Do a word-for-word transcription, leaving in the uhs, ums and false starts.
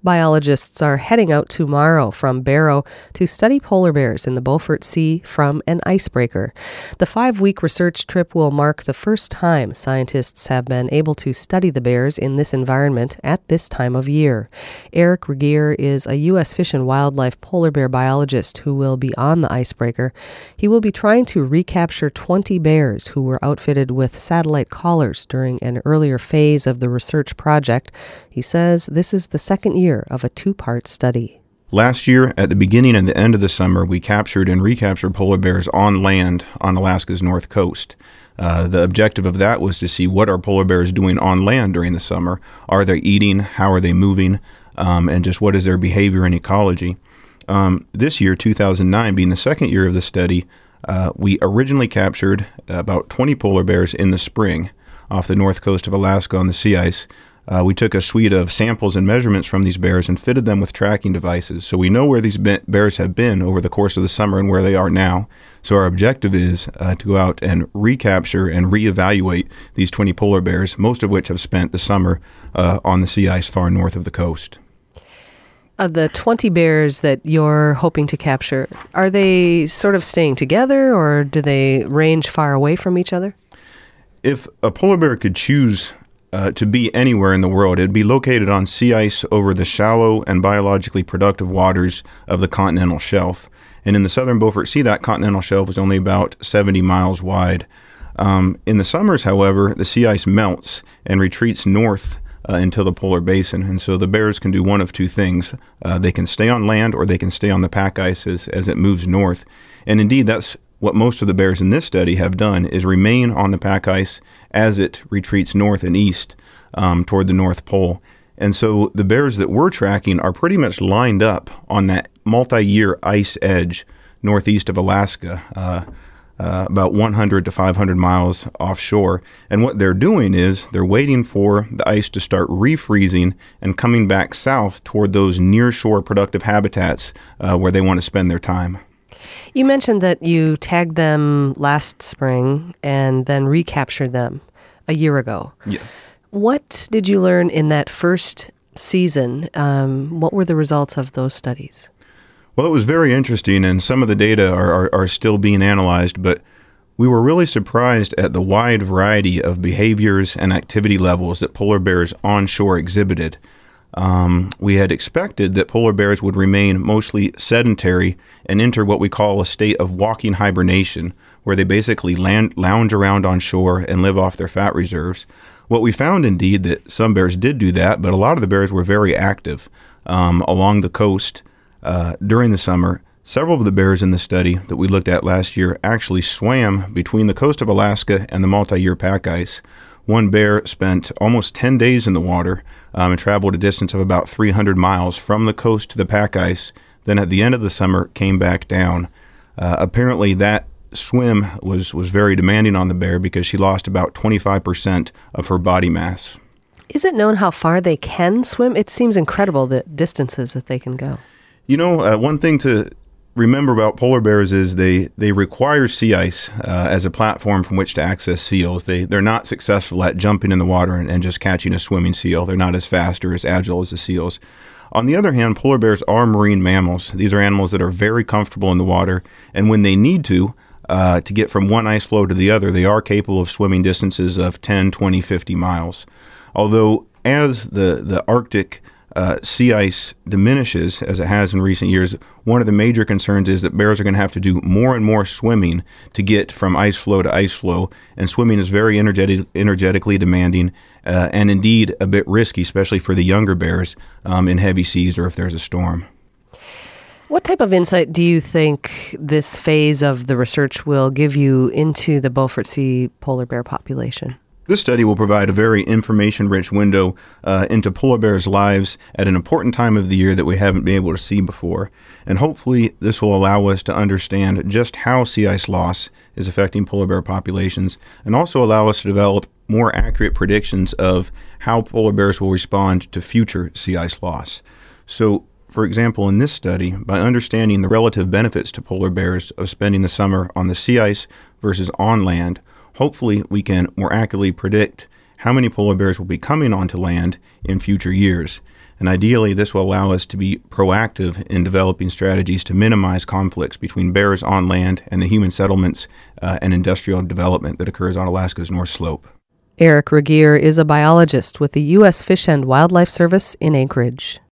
Biologists are heading out tomorrow from Barrow to study polar bears in the Beaufort Sea from an icebreaker. The five-week research trip will mark the first time scientists have been able to study the bears in this environment at this time of year. Eric Regier is a U S Fish and Wildlife polar bear biologist who will be on the icebreaker. He will be trying to recapture twenty bears who were outfitted with satellite collars during an earlier phase of the research project. He says this is the second year of a two-part study. Last year, at the beginning and the end of the summer, we captured and recaptured polar bears on land on Alaska's north coast. Uh, the objective of that was to see what are polar bears doing on land during the summer. Are they eating? How are they moving? Um, and just what is their behavior and ecology? Um, this year, two thousand nine, being the second year of the study, uh, we originally captured about twenty polar bears in the spring off the north coast of Alaska on the sea ice. Uh, we took a suite of samples and measurements from these bears and fitted them with tracking devices. So we know where these be- bears have been over the course of the summer and where they are now. So our objective is uh, to go out and recapture and reevaluate these twenty polar bears, most of which have spent the summer uh, on the sea ice far north of the coast. Of the twenty bears that you're hoping to capture, are they sort of staying together or do they range far away from each other? If a polar bear could choose Uh, to be anywhere in the world, it'd be located on sea ice over the shallow and biologically productive waters of the continental shelf. And in the southern Beaufort Sea, that continental shelf is only about seventy miles wide. Um, in the summers, however, the sea ice melts and retreats north uh, into the polar basin. And so the bears can do one of two things. Uh, they can stay on land or they can stay on the pack ice as, as it moves north. And indeed, that's what most of the bears in this study have done, is remain on the pack ice as it retreats north and east um, toward the North Pole. And so the bears that we're tracking are pretty much lined up on that multi-year ice edge northeast of Alaska, uh, uh, about one hundred to five hundred miles offshore. And what they're doing is they're waiting for the ice to start refreezing and coming back south toward those near-shore productive habitats uh, where they want to spend their time. You mentioned that you tagged them last spring and then recaptured them a year ago. Yeah. What did you learn in that first season? Um, what were the results of those studies? Well, it was very interesting, and some of the data are, are, are still being analyzed, but we were really surprised at the wide variety of behaviors and activity levels that polar bears onshore exhibited. Um, we had expected that polar bears would remain mostly sedentary and enter what we call a state of walking hibernation, where they basically land, lounge around on shore and live off their fat reserves. What we found, indeed, that some bears did do that, but a lot of the bears were very active um, along the coast uh, during the summer. Several of the bears in the study that we looked at last year actually swam between the coast of Alaska and the multi-year pack ice. One bear spent almost ten days in the water um, and traveled a distance of about three hundred miles from the coast to the pack ice. Then at the end of the summer, came back down. Uh, apparently that swim was, was very demanding on the bear because she lost about twenty-five percent of her body mass. Is it known how far they can swim? It seems incredible the distances that they can go. You know, uh, one thing to remember about polar bears is they, they require sea ice uh, as a platform from which to access seals. They, they're not successful at jumping in the water and, and just catching a swimming seal. They're not as fast or as agile as the seals. On the other hand, polar bears are marine mammals. These are animals that are very comfortable in the water, and when they need to, uh, to get from one ice floe to the other, they are capable of swimming distances of ten, twenty, fifty miles. Although as the, the Arctic Uh, sea ice diminishes, as it has in recent years, one of the major concerns is that bears are going to have to do more and more swimming to get from ice floe to ice floe, and swimming is very energetic, energetically demanding uh, and indeed a bit risky, especially for the younger bears um, in heavy seas or if there's a storm. What type of insight do you think this phase of the research will give you into the Beaufort Sea polar bear population? This study will provide a very information-rich window uh, into polar bears' lives at an important time of the year that we haven't been able to see before. And hopefully this will allow us to understand just how sea ice loss is affecting polar bear populations, and also allow us to develop more accurate predictions of how polar bears will respond to future sea ice loss. So, for example, in this study, by understanding the relative benefits to polar bears of spending the summer on the sea ice versus on land, hopefully we can more accurately predict how many polar bears will be coming onto land in future years. And ideally, this will allow us to be proactive in developing strategies to minimize conflicts between bears on land and the human settlements uh, and industrial development that occurs on Alaska's North Slope. Eric Regier is a biologist with the U S Fish and Wildlife Service in Anchorage.